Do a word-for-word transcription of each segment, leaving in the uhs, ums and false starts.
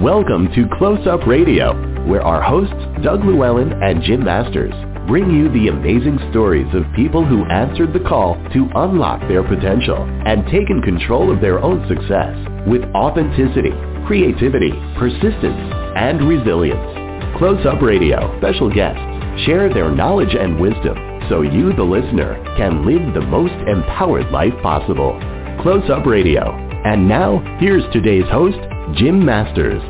Welcome to Close Up Radio, where our hosts, Doug Llewellyn and Jim Masters, bring you the amazing stories of people who answered the call to unlock their potential and taken control of their own success with authenticity, creativity, persistence, and resilience. Close Up Radio special guests share their knowledge and wisdom so you, the listener, can live the most empowered life possible. Close Up Radio. And now, here's today's host, Jim Masters.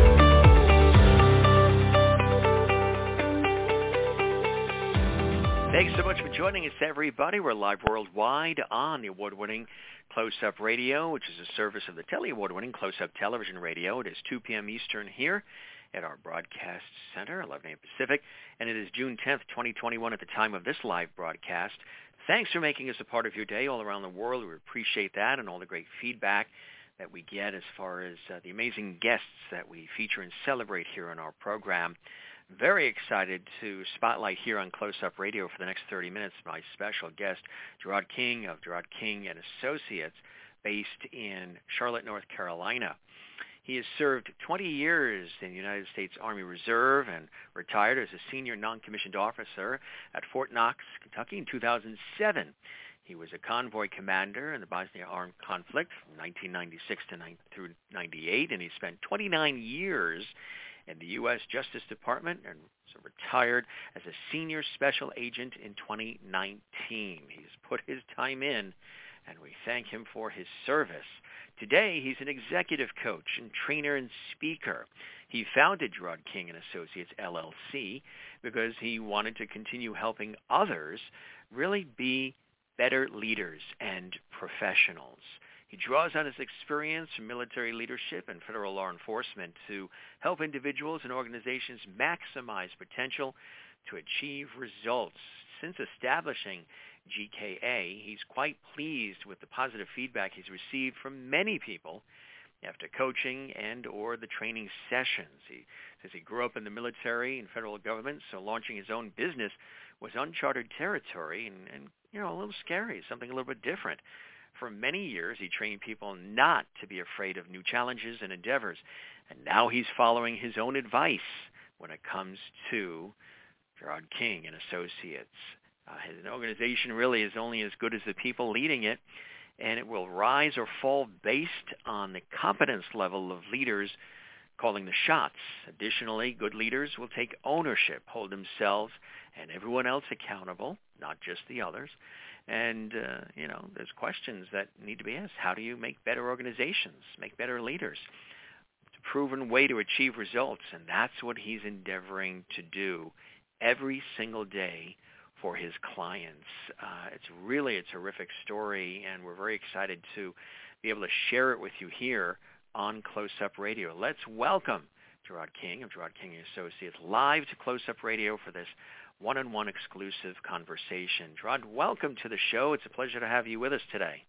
Thanks so much for joining us, everybody. We're live worldwide on the award-winning Close Up Radio, which is a service of the Telly award-winning Close Up Television Radio. It is two p.m. Eastern here at our broadcast center, eleven a.m. Pacific, and it is June tenth, twenty twenty-one at the time of this live broadcast. Thanks for making us a part of your day all around the world. We appreciate that and all the great feedback that we get as far as uh, the amazing guests that we feature and celebrate here on our program. Very excited to spotlight here on Close Up Radio for the next thirty minutes my special guest, Gerard King of Gerard King and Associates, based in Charlotte, North Carolina. He has served twenty years in the United States Army Reserve and retired as a senior non-commissioned officer at Fort Knox, Kentucky in two thousand seven. He was a convoy commander in the Bosnia armed conflict from nineteen ninety-six to nine, through ninety-eight, and he spent twenty-nine years in the U S Justice Department and was retired as a senior special agent in twenty nineteen. He's put his time in, and we thank him for his service. Today, he's an executive coach and trainer and speaker. He founded Gerard King and Associates, L L C, because he wanted to continue helping others really be better leaders and professionals. He draws on his experience from military leadership and federal law enforcement to help individuals and organizations maximize potential to achieve results. Since establishing G K A, he's quite pleased with the positive feedback he's received from many people after coaching and or the training sessions. He says he grew up in the military and federal government, so launching his own business was uncharted territory and, and you know, a little scary, something a little bit different. For many years, he trained people not to be afraid of new challenges and endeavors, and now he's following his own advice when it comes to Gerard King and Associates. Uh, his organization really is only as good as the people leading it, and it will rise or fall based on the competence level of leaders calling the shots. Additionally, good leaders will take ownership, hold themselves and everyone else accountable, not just the others. And, uh, you know, there's questions that need to be asked. How do you make better organizations, make better leaders? It's a proven way to achieve results, and that's what he's endeavoring to do every single day for his clients. Uh, it's really a terrific story, and we're very excited to be able to share it with you here on Close Up Radio. Let's welcome Gerard King of Gerard King and Associates live to Close Up Radio for this one-on-one exclusive conversation. Gerard, welcome to the show. It's a pleasure to have you with us today.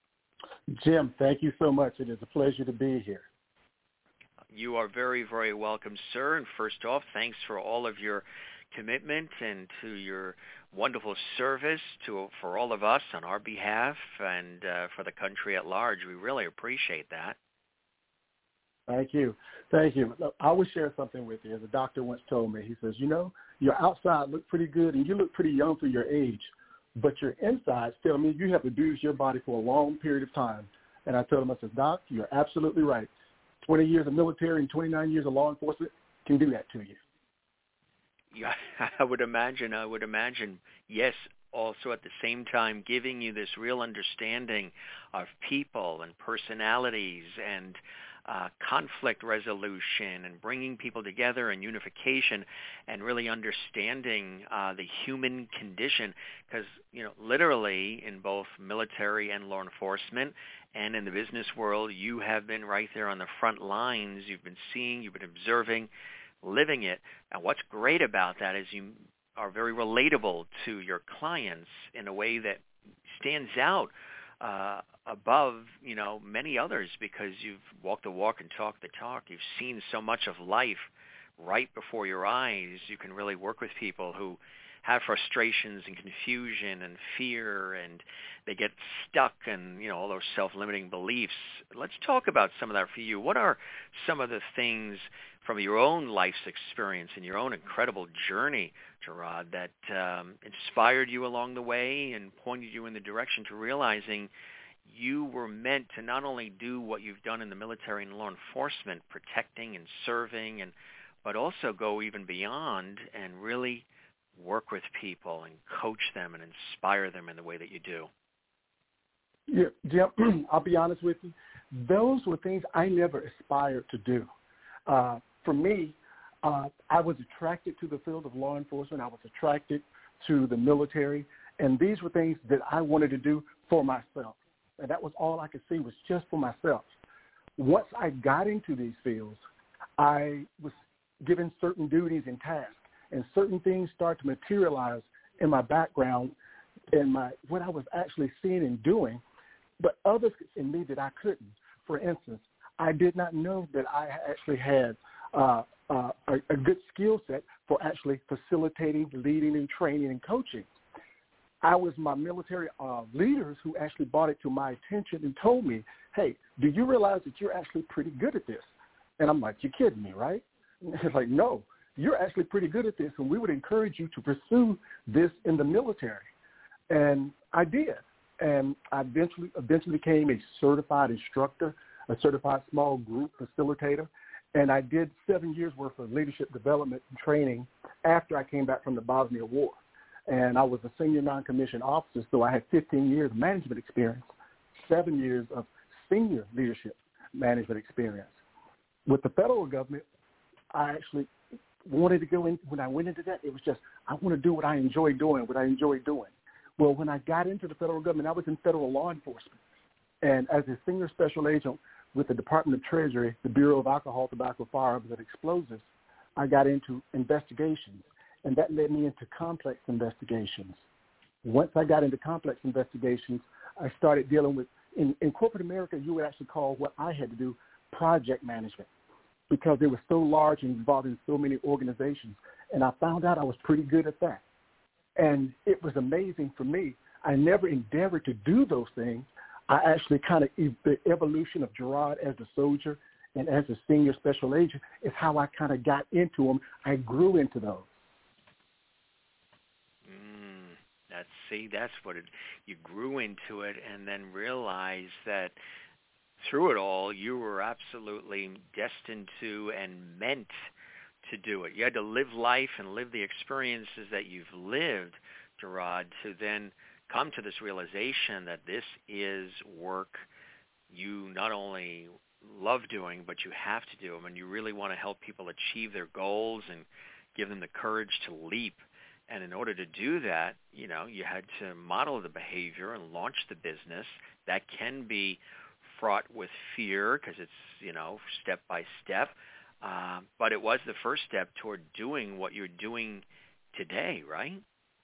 Jim, thank you so much. It is a pleasure to be here. You are very, very welcome, sir. And first off, thanks for all of your commitment and to your wonderful service to for all of us on our behalf and uh, for the country at large. We really appreciate that. Thank you. Thank you. I will share something with you. As a doctor once told me, he says, you know, your outside look pretty good and you look pretty young for your age, but your insides tell me you have abused your body for a long period of time. And I told him, I said, Doc, you're absolutely right. twenty years of military and twenty-nine years of law enforcement can do that to you. Yeah, I would imagine, I would imagine, yes, also at the same time giving you this real understanding of people and personalities and uh, conflict resolution and bringing people together and unification and really understanding uh, the human condition because, you know, literally in both military and law enforcement and in the business world, you have been right there on the front lines. You've been seeing, you've been observing, living it. And what's great about that is you are very relatable to your clients in a way that stands out uh, above, you know, many others because you've walked the walk and talked the talk. You've seen so much of life right before your eyes. You can really work with people who have frustrations and confusion and fear, and they get stuck in, you know, all those self-limiting beliefs. Let's talk about some of that for you. What are some of the things from your own life's experience and your own incredible journey, Gerard, that um, inspired you along the way and pointed you in the direction to realizing you were meant to not only do what you've done in the military and law enforcement, protecting and serving, and but also go even beyond and really work with people and coach them and inspire them in the way that you do? Yeah, Jim, I'll be honest with you. Those were things I never aspired to do. Uh, for me, uh, I was attracted to the field of law enforcement. I was attracted to the military, and these were things that I wanted to do for myself. And that was all I could see was just for myself. Once I got into these fields, I was given certain duties and tasks, and certain things started to materialize in my background and my what I was actually seeing and doing, but others in me that I couldn't. For instance, I did not know that I actually had uh, uh, a, a good skill set for actually facilitating, leading, and training and coaching. I was my military uh, leaders who actually brought it to my attention and told me, hey, do you realize that you're actually pretty good at this? And I'm like, you're kidding me, right? It's like, no, you're actually pretty good at this, and we would encourage you to pursue this in the military. And I did. And I eventually, eventually became a certified instructor, a certified small group facilitator, and I did seven years' worth of leadership development and training after I came back from the Bosnia War. And I was a senior non-commissioned officer, so I had fifteen years of management experience, seven years of senior leadership management experience. With the federal government, I actually wanted to go in. When I went into that, it was just, I want to do what I enjoy doing, what I enjoy doing. Well, when I got into the federal government, I was in federal law enforcement. And as a senior special agent with the Department of Treasury, the Bureau of Alcohol, Tobacco, Firearms, and Explosives, I got into investigations. And that led me into complex investigations. Once I got into complex investigations, I started dealing with, in, in corporate America, you would actually call what I had to do project management, because they were so large and involved in so many organizations. And I found out I was pretty good at that. And it was amazing for me. I never endeavored to do those things. I actually kind of, the evolution of Gerard as a soldier and as a senior special agent is how I kind of got into them. I grew into those. Mm, that's, see, that's what it, you grew into it and then realized that through it all, you were absolutely destined to and meant to do it. You had to live life and live the experiences that you've lived, Gerard, to then come to this realization that this is work you not only love doing, but you have to do them, and you really want to help people achieve their goals and give them the courage to leap. And in order to do that, you know, you had to model the behavior and launch the business. That can be fraught with fear because it's, you know, step by step. Uh, but it was the first step toward doing what you're doing today, right?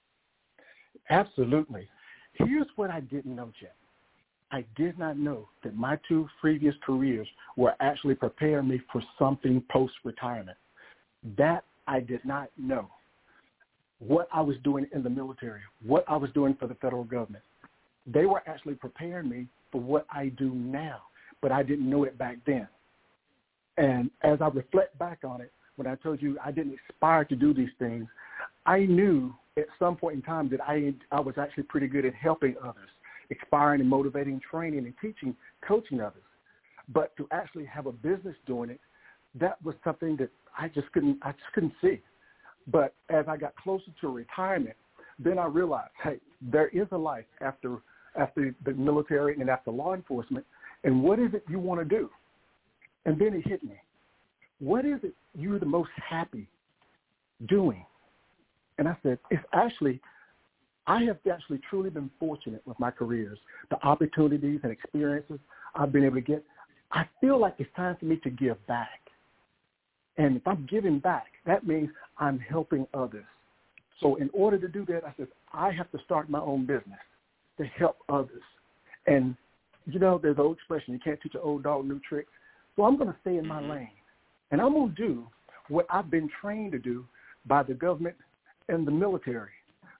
Absolutely. Here's what I didn't know, Jim. I did not know that my two previous careers were actually preparing me for something post-retirement. That I did not know. What I was doing in the military, what I was doing for the federal government, they were actually preparing me for what I do now, but I didn't know it back then. And as I reflect back on it, when I told you I didn't aspire to do these things, I knew at some point in time that I I was actually pretty good at helping others, inspiring and motivating, training and teaching, coaching others. But to actually have a business doing it, that was something that I just couldn't I just couldn't see. But as I got closer to retirement, then I realized, hey, there is a life after after the military and after law enforcement, and what is it you want to do? And then it hit me. What is it you're the most happy doing? And I said, it's actually, I have actually truly been fortunate with my careers, the opportunities and experiences I've been able to get. I feel like it's time for me to give back. And if I'm giving back, that means I'm helping others. So in order to do that, I said, I have to start my own business to help others. And, you know, there's an old expression, you can't teach an old dog new tricks. So I'm going to stay in my lane. And I'm going to do what I've been trained to do by the government and the military.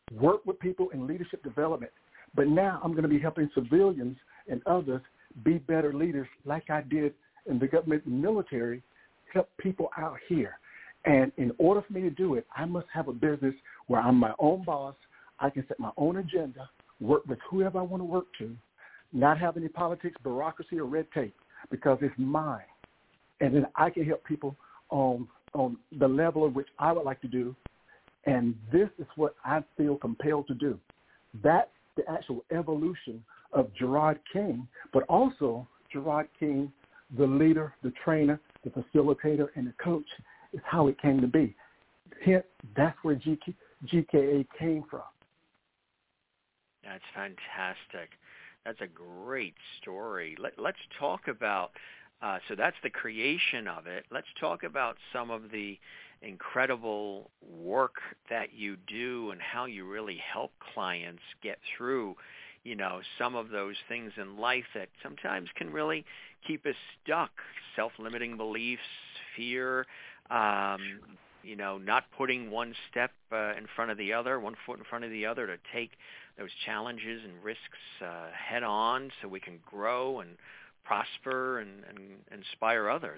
work with people in leadership development. But now I'm going to be helping civilians and others be better leaders like I did in the government and military, help people out here. And in order for me to do it, I must have a business where I'm my own boss. I can set my own agenda, work with whoever I want to work to, not have any politics, bureaucracy, or red tape, because it's mine. And then I can help people on on the level of which I would like to do. And this is what I feel compelled to do. That's the actual evolution of Gerard King, but also Gerard King, the leader, the trainer, the facilitator, and the coach, is how it came to be. Hence, that's where G K A came from. That's fantastic. That's a great story. Let, let's talk about, uh, so that's the creation of it. Let's talk about some of the incredible work that you do and how you really help clients get through, you know, some of those things in life that sometimes can really keep us stuck. Self-limiting beliefs, fear, um, you know, not putting one step uh, in front of the other, one foot in front of the other to take those challenges and risks uh, head on so we can grow and prosper and, and inspire others.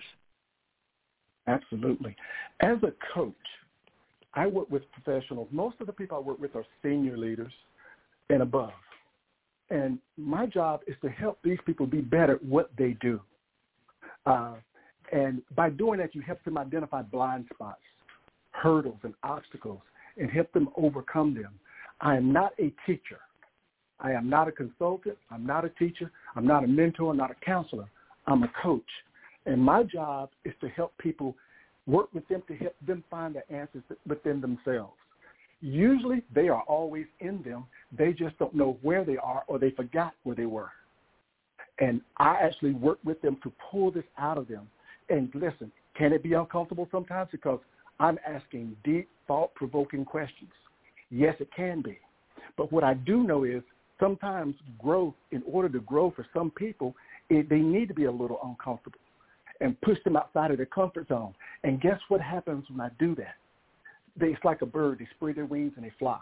Absolutely. As a coach, I work with professionals. Most of the people I work with are senior leaders and above. And my job is to help these people be better at what they do. Uh, and by doing that, you help them identify blind spots, hurdles, and obstacles, and help them overcome them. I am not a teacher. I am not a consultant. I'm not a teacher. I'm not a mentor. I'm not a counselor. I'm a coach. And my job is to help people, work with them to help them find the answers within themselves. Usually they are always in them. They just don't know where they are, or they forgot where they were. And I actually work with them to pull this out of them. And listen, can it be uncomfortable sometimes? Because I'm asking deep, thought-provoking questions. Yes, it can be. But what I do know is sometimes growth, in order to grow for some people, it, they need to be a little uncomfortable and push them outside of their comfort zone. And guess what happens when I do that? They, it's like a bird. They spread their wings and they fly.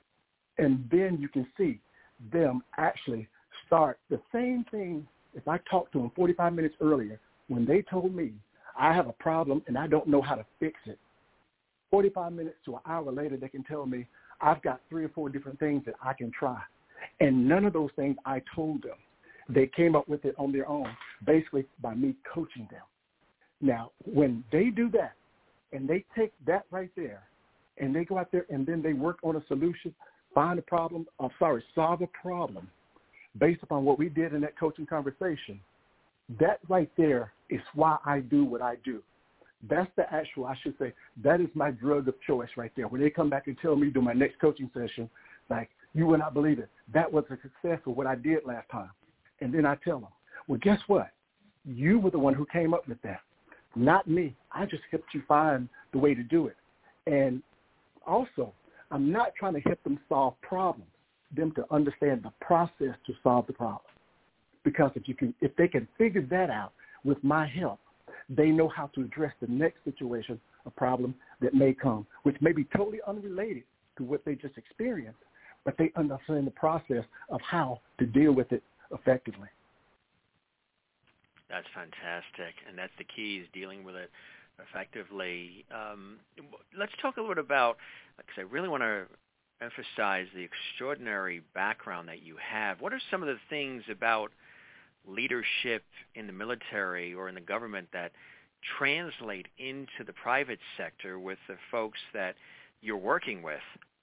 And then you can see them actually start the same thing. If I talked to them forty-five minutes earlier, when they told me I have a problem and I don't know how to fix it, forty-five minutes to an hour later, they can tell me I've got three or four different things that I can try. And none of those things I told them. They came up with it on their own, basically by me coaching them. Now, when they do that, and they take that right there, and they go out there and then they work on a solution, find a problem, I'm sorry, solve a problem based upon what we did in that coaching conversation, that right there is why I do what I do. That's the actual, I should say, that is my drug of choice right there. When they come back and tell me during my next coaching session, like, you would not believe it, that was a success of what I did last time. And then I tell them, well, guess what? You were the one who came up with that, not me. I just helped you find the way to do it. And also, I'm not trying to help them solve problems, them to understand the process to solve the problem. Because if you can, if they can figure that out with my help, they know how to address the next situation, a problem that may come, which may be totally unrelated to what they just experienced, but they understand the process of how to deal with it effectively. That's fantastic, and that's the key, is dealing with it effectively. Um, let's talk a little bit about, because I really want to emphasize the extraordinary background that you have. What are some of the things about leadership in the military or in the government that translate into the private sector with the folks that you're working with?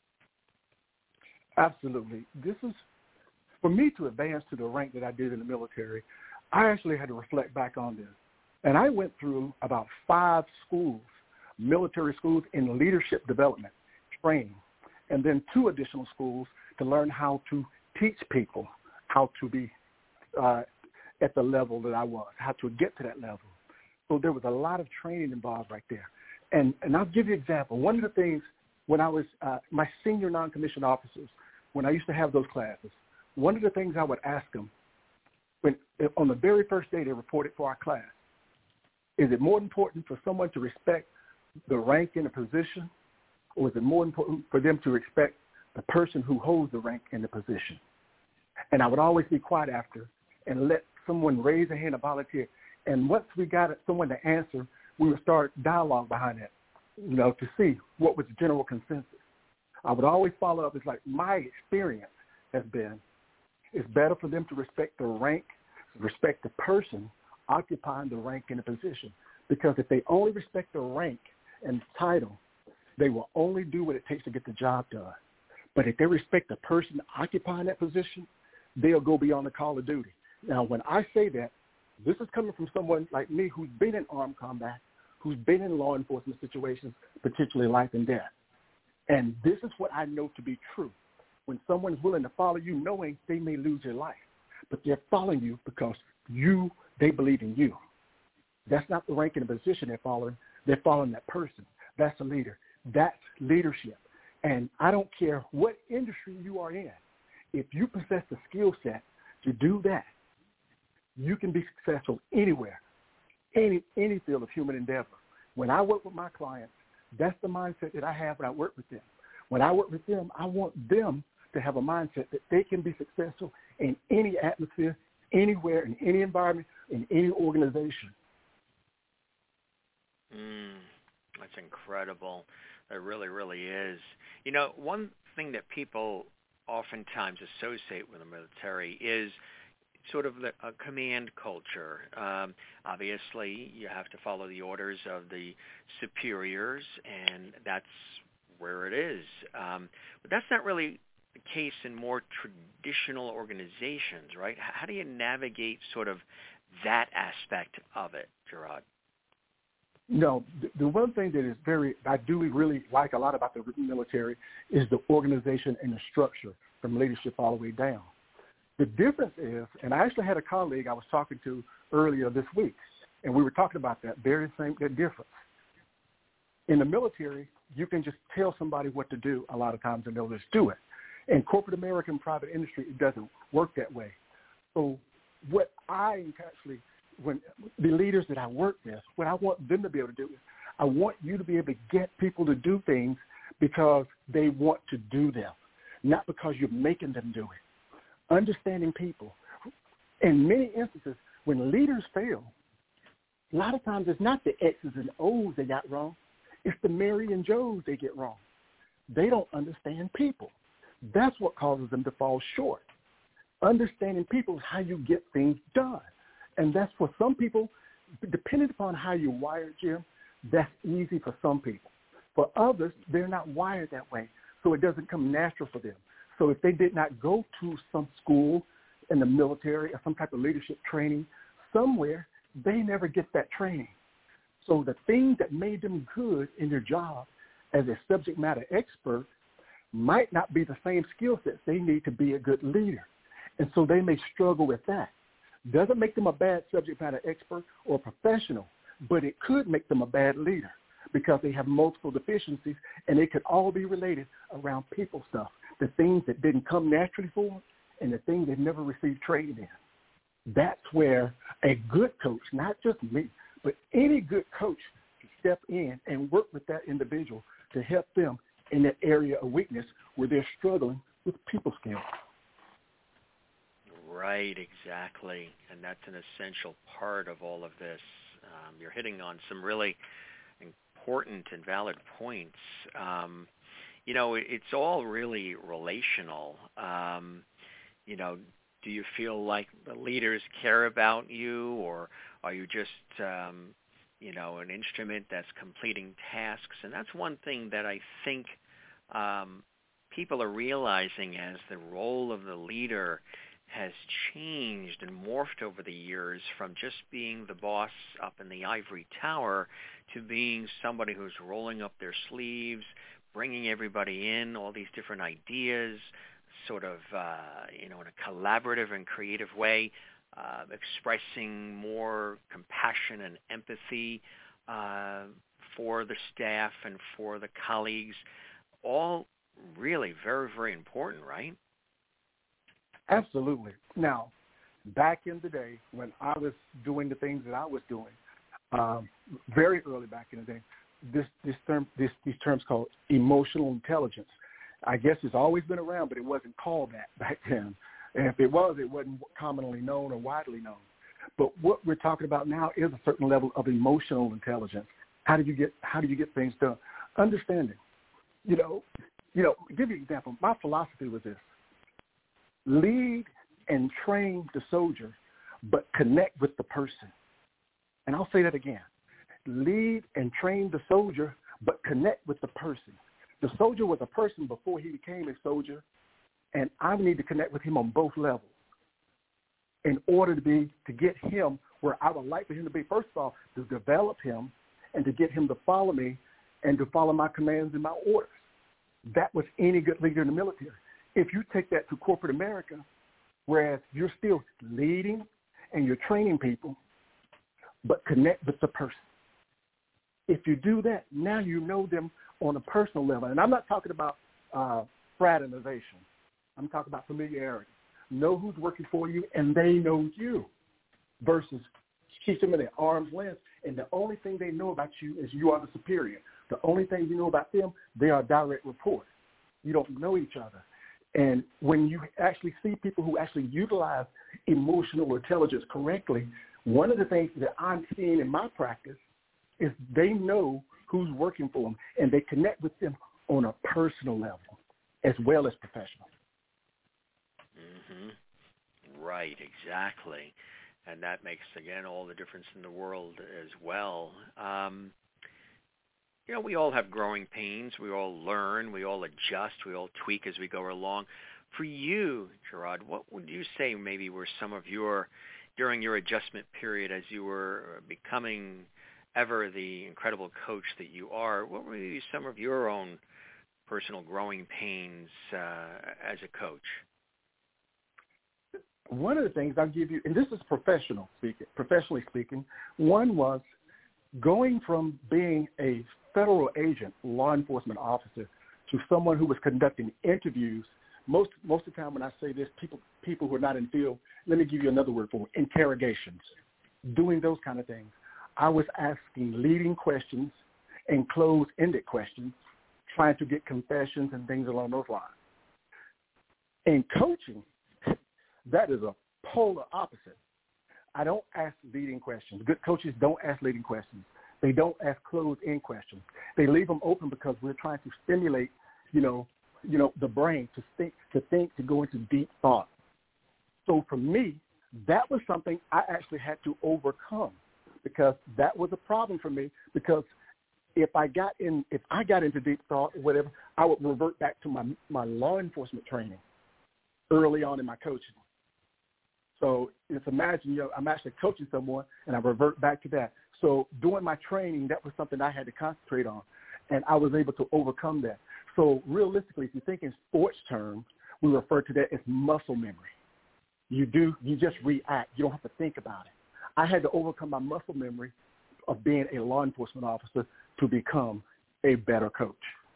Absolutely. This is, for me to advance to the rank that I did in the military, I actually had to reflect back on this. And I went through about five schools, military schools in leadership development, training, and then two additional schools to learn how to teach people how to be uh, at the level that I was, how to get to that level. So there was a lot of training involved right there. And, and I'll give you an example. One of the things when I was, uh, my senior non-commissioned officers, when I used to have those classes, one of the things I would ask them, when on the very first day they reported for our class, is it more important for someone to respect the rank in a position, or is it more important for them to respect the person who holds the rank and the position. And I would always be quiet after and let someone raise a hand and volunteer. And once we got someone to answer, we would start dialogue behind that, you know, to see what was the general consensus. I would always follow up. It's like my experience has been, it's better for them to respect the rank, respect the person occupying the rank and the position. Because if they only respect the rank and the title, they will only do what it takes to get the job done. But if they respect the person occupying that position, they'll go beyond the call of duty. Now, when I say that, this is coming from someone like me who's been in armed combat, who's been in law enforcement situations, particularly life and death. And this is what I know to be true. When someone's willing to follow you knowing they may lose their life, but they're following you because you, they believe in you. That's not the rank and the position they're following. They're following that person. That's a leader. That's leadership. And I don't care what industry you are in. If you possess the skill set to do that, you can be successful anywhere, any any field of human endeavor. When I work with my clients, that's the mindset that I have when I work with them. When I work with them, I want them to have a mindset that they can be successful in any atmosphere, anywhere, in any environment, in any organization. Mm, that's incredible. It really, really is. You know, one thing that people oftentimes associate with the military is sort of the, a command culture. Um, obviously, you have to follow the orders of the superiors, and that's where it is. Um, but that's not really the case in more traditional organizations, right? How do you navigate sort of that aspect of it, Gerard? No, the, the one thing that is very, I do really like a lot about the military is the organization and the structure from leadership all the way down. The difference is, and I actually had a colleague I was talking to earlier this week, and we were talking about that very same that difference. In the military, you can just tell somebody what to do a lot of times and they'll just do it. In corporate America and private industry, it doesn't work that way. So what I actually, when the leaders that I work with, what I want them to be able to do is I want you to be able to get people to do things because they want to do them, not because you're making them do it. Understanding people. In many instances, when leaders fail, a lot of times it's not the X's and O's they got wrong. It's the Mary and Joes they get wrong. They don't understand people. That's what causes them to fall short. Understanding people is how you get things done. And that's for some people, depending upon how you're wired, Jim, that's easy for some people. For others, they're not wired that way, so it doesn't come natural for them. So if they did not go to some school in the military or some type of leadership training somewhere, they never get that training. So the things that made them good in their job as a subject matter expert might not be the same skill sets they need to be a good leader. And so they may struggle with that. Doesn't make them a bad subject matter expert or professional, but it could make them a bad leader because they have multiple deficiencies, and they could all be related around people stuff, the things that didn't come naturally for them and the things they've never received training in. That's where a good coach, not just me, but any good coach can step in and work with that individual to help them in that area of weakness where they're struggling with people skills. Right, exactly. And that's an essential part of all of this. Um, you're hitting on some really important and valid points. Um, you know, it, it's all really relational. Um, you know, do you feel like the leaders care about you, or are you just, um, you know, an instrument that's completing tasks? And that's one thing that I think um, people are realizing as the role of the leader has changed and morphed over the years from just being the boss up in the ivory tower to being somebody who's rolling up their sleeves, bringing everybody in, all these different ideas, sort of, uh, you know, in a collaborative and creative way, uh, expressing more compassion and empathy uh, for the staff and for the colleagues. All really very, very important, right? Absolutely. Now, back in the day when I was doing the things that I was doing, um, very early back in the day, this this term this these terms called emotional intelligence. I guess it's always been around, but it wasn't called that back then. And if it was, it wasn't commonly known or widely known. But what we're talking about now is a certain level of emotional intelligence. How do you get how do you get things done? Understanding. You know, you know, I'll give you an example. My philosophy was this: lead and train the soldier, but connect with the person. And I'll say that again. Lead and train the soldier, but connect with the person. The soldier was a person before he became a soldier, and I need to connect with him on both levels in order to be to get him where I would like for him to be. First of all, to develop him and to get him to follow me and to follow my commands and my orders. That was any good leader in the military. If you take that to corporate America, whereas you're still leading and you're training people, but connect with the person. If you do that, now you know them on a personal level. And I'm not talking about uh, fraternization. I'm talking about familiarity. Know who's working for you, and they know you, versus keep them in their arm's length, and the only thing they know about you is you are the superior. The only thing you know about them, they are direct reports. You don't know each other. And when you actually see people who actually utilize emotional intelligence correctly, one of the things that I'm seeing in my practice is they know who's working for them, and they connect with them on a personal level as well as professional. Mm-hmm. Right, exactly. And that makes, again, all the difference in the world as well. Um, you know, we all have growing pains. We all learn. We all adjust. We all tweak as we go along. For you, Gerard, what would you say maybe were some of your, during your adjustment period as you were becoming ever the incredible coach that you are, what were some of your own personal growing pains uh, as a coach? One of the things I'll give you, and this is professional speaking, professionally speaking, one was going from being a federal agent, law enforcement officer, to someone who was conducting interviews. Most most of the time when I say this, people people who are not in the field, let me give you another word for it, interrogations, doing those kind of things. I was asking leading questions and closed-ended questions, trying to get confessions and things along those lines. In coaching, that is a polar opposite. I don't ask leading questions. Good coaches don't ask leading questions. They don't ask closed-end questions. They leave them open because we're trying to stimulate, you know, you know, the brain to think, to think, to go into deep thought. So for me, that was something I actually had to overcome, because that was a problem for me. Because if I got in, if I got into deep thought or whatever, I would revert back to my my law enforcement training early on in my coaching. So just imagine, you know, I'm actually coaching someone, and I revert back to that. So during my training, that was something I had to concentrate on, and I was able to overcome that. So realistically, if you think in sports terms, we refer to that as muscle memory. You do, you just react. You don't have to think about it. I had to overcome my muscle memory of being a law enforcement officer to become a better coach.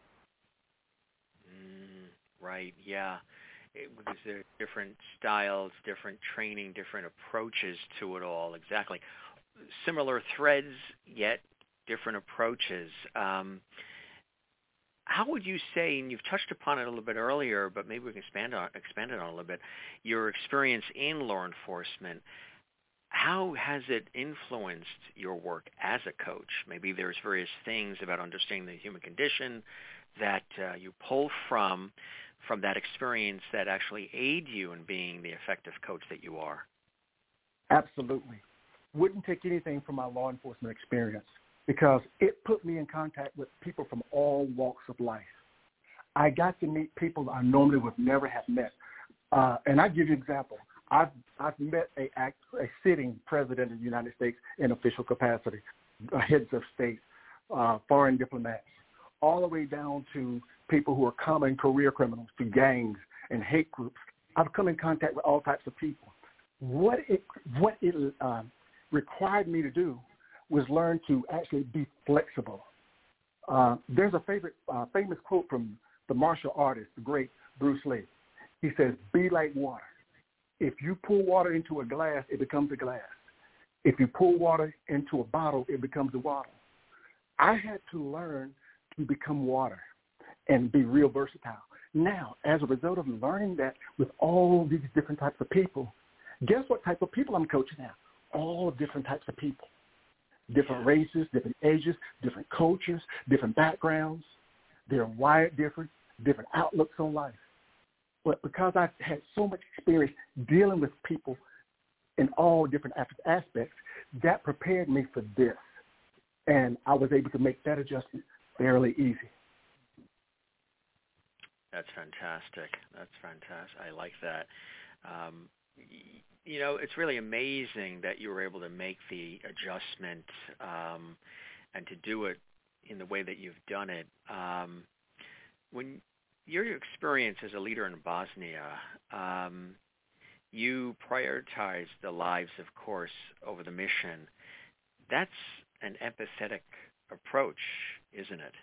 Mm, right, yeah. It, because there are different styles, different training, different approaches to it all. Exactly. Similar threads, yet different approaches. Um, how would you say, and you've touched upon it a little bit earlier, but maybe we can expand on, expand it on a little bit, your experience in law enforcement, how has it influenced your work as a coach? Maybe there's various things about understanding the human condition that uh, you pull from from that experience that actually aid you in being the effective coach that you are. Absolutely. Wouldn't take anything from my law enforcement experience, because it put me in contact with people from all walks of life. I got to meet people I normally would never have met. Uh, and I give you an example. I've, I've met a, a sitting president of the United States in official capacity, heads of state, uh, foreign diplomats, all the way down to people who are common career criminals, to gangs and hate groups. I've come in contact with all types of people. What it, what it uh, required me to do was learn to actually be flexible. Uh, there's a favorite, uh, famous quote from the martial artist, the great Bruce Lee. He says, "Be like water. If you pour water into a glass, it becomes a glass. If you pour water into a bottle, it becomes a bottle." I had to learn to become water and be real versatile. Now, as a result of learning that with all these different types of people, guess what type of people I'm coaching now? All different types of people. Different races, different ages, different cultures, different backgrounds. They're wired different, different outlooks on life. But because I've had so much experience dealing with people in all different aspects, that prepared me for this. And I was able to make that adjustment fairly easy. That's fantastic. That's fantastic. I like that. Um, you know, it's really amazing that you were able to make the adjustment um, and to do it in the way that you've done it. Um, when your experience as a leader in Bosnia, um, you prioritized the lives, of course, over the mission. That's an empathetic approach, isn't it?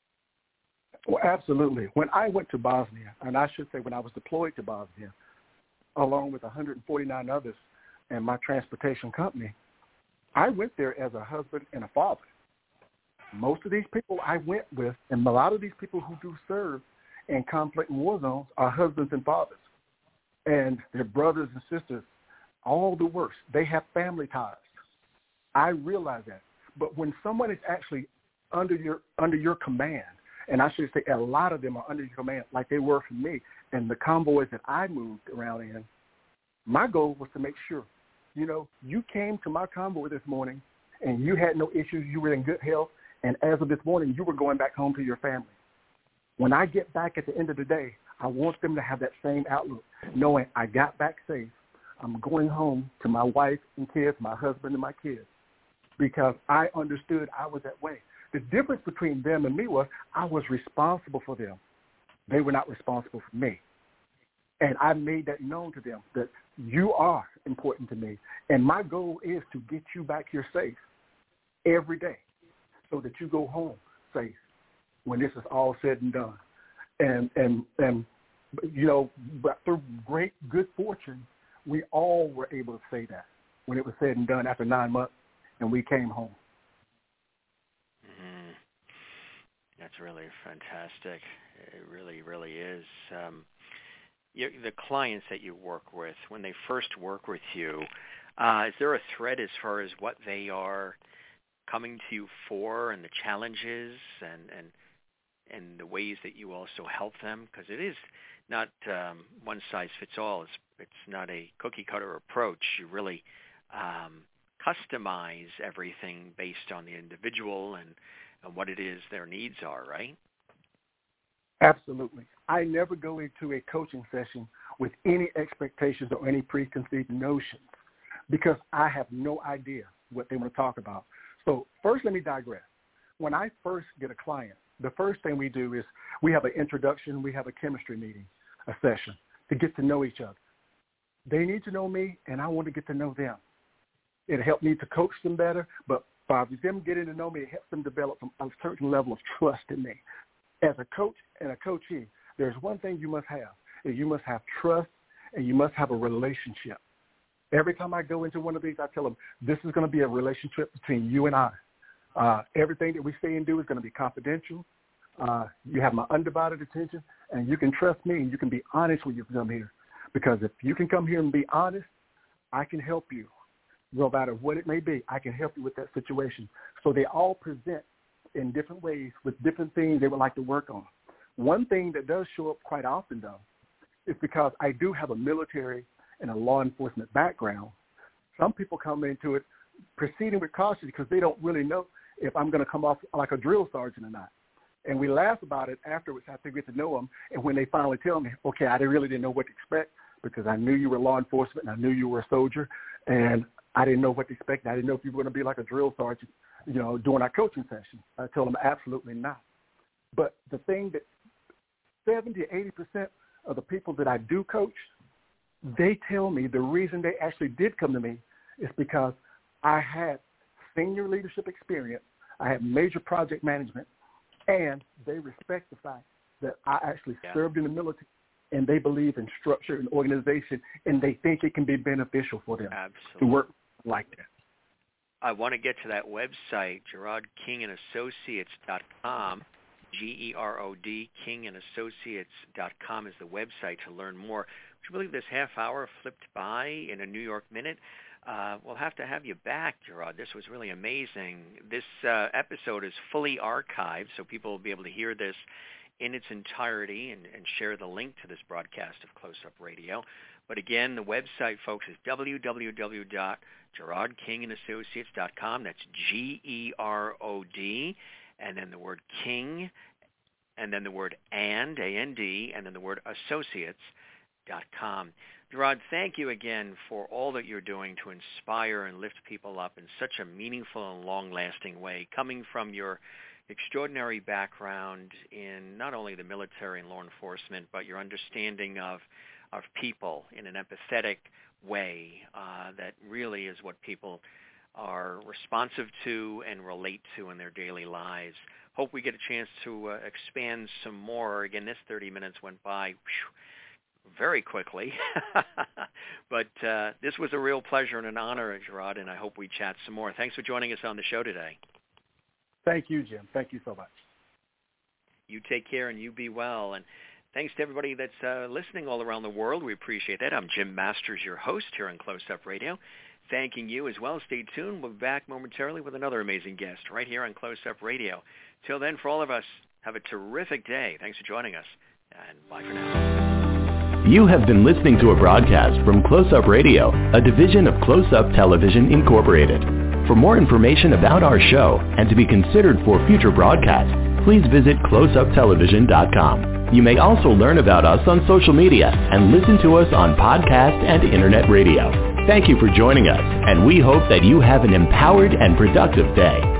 Well, absolutely. When I went to Bosnia, and I should say when I was deployed to Bosnia, along with one hundred forty-nine others and my transportation company, I went there as a husband and a father. Most of these people I went with, and a lot of these people who do serve in conflict and war zones are husbands and fathers. And their brothers and sisters, all the worse. They have family ties. I realize that. But when someone is actually under your under your command, and I should say a lot of them are under your command, like they were for me, and the convoys that I moved around in, my goal was to make sure, you know, you came to my convoy this morning and you had no issues, you were in good health, and as of this morning, you were going back home to your family. When I get back at the end of the day, I want them to have that same outlook, knowing I got back safe. I'm going home to my wife and kids, my husband and my kids, because I understood I was that way. The difference between them and me was I was responsible for them. They were not responsible for me. And I made that known to them that you are important to me. And my goal is to get you back here safe every day so that you go home safe when this is all said and done. And, and, and you know, but through great good fortune, we all were able to say that when it was said and done after nine months and we came home. Mm-hmm. That's really fantastic. It really, really is. Um, you, the clients that you work with, when they first work with you, uh, is there a thread as far as what they are coming to you for and the challenges and, and, and the ways that you also help them? Because it is not um, one size fits all. It's, it's not a cookie-cutter approach. You really um, customize everything based on the individual and, and what it is their needs are, right? Absolutely. I never go into a coaching session with any expectations or any preconceived notions because I have no idea what they want to talk about. So first, let me digress. When I first get a client, the first thing we do is we have an introduction, we have a chemistry meeting, a session to get to know each other. They need to know me, and I want to get to know them. It helped me to coach them better, but by them getting to know me, it helps them develop a certain level of trust in me. As a coach and a coachee, there's one thing you must have, is you must have trust and you must have a relationship. Every time I go into one of these, I tell them, this is going to be a relationship between you and I. Uh, everything that we say and do is going to be confidential. Uh, you have my undivided attention, and you can trust me, and you can be honest when you come here. Because if you can come here and be honest, I can help you. No matter what it may be, I can help you with that situation. So they all present in different ways with different things they would like to work on. One thing that does show up quite often, though, is because I do have a military and a law enforcement background. Some people come into it proceeding with caution because they don't really know if I'm going to come off like a drill sergeant or not. And we laugh about it afterwards after we get to know them. And when they finally tell me, okay, I really didn't know what to expect because I knew you were law enforcement and I knew you were a soldier, and I didn't know what to expect. I didn't know if you were going to be like a drill sergeant, you know, during our coaching session. I told them absolutely not. But the thing that seventy to eighty percent of the people that I do coach, they tell me the reason they actually did come to me is because I had senior leadership experience, I had major project management, and they respect the fact that I actually yeah. served in the military, and they believe in structure and organization, and they think it can be beneficial for them Absolutely. to work like that. I want to get to that website, Gerard King and Associates dot com. G E R O D, king and associates dot com is the website to learn more. Would you believe this half hour flipped by in a New York minute? Uh, we'll have to have you back, Gerard. This was really amazing. This uh, episode is fully archived, so people will be able to hear this in its entirety and, and share the link to this broadcast of Close Up Radio. But again, the website, folks, is w w w dot gerard king and associates dot com. That's G E R O D, and then the word king, and then the word and, A N D, and then the word associates dot com. Gerard, thank you again for all that you're doing to inspire and lift people up in such a meaningful and long-lasting way, coming from your extraordinary background in not only the military and law enforcement, but your understanding of, of people in an empathetic way uh, that really is what people are responsive to and relate to in their daily lives. Hope we get a chance to uh, expand some more. Again, this thirty minutes went by whew, very quickly, but uh, this was a real pleasure and an honor, Gerard, and I hope we chat some more. Thanks for joining us on the show today. Thank you, Jim. Thank you so much. You take care and you be well. And thanks to everybody that's uh, listening all around the world. We appreciate that. I'm Jim Masters, your host here on Close Up Radio. Thanking you as well. Stay tuned. We'll be back momentarily with another amazing guest right here on Close Up Radio. Till then, for all of us, have a terrific day. Thanks for joining us, and bye for now. You have been listening to a broadcast from Close Up Radio, a division of Close Up Television Incorporated. For more information about our show and to be considered for future broadcasts, please visit close up television dot com. You may also learn about us on social media and listen to us on podcast and internet radio. Thank you for joining us, and we hope that you have an empowered and productive day.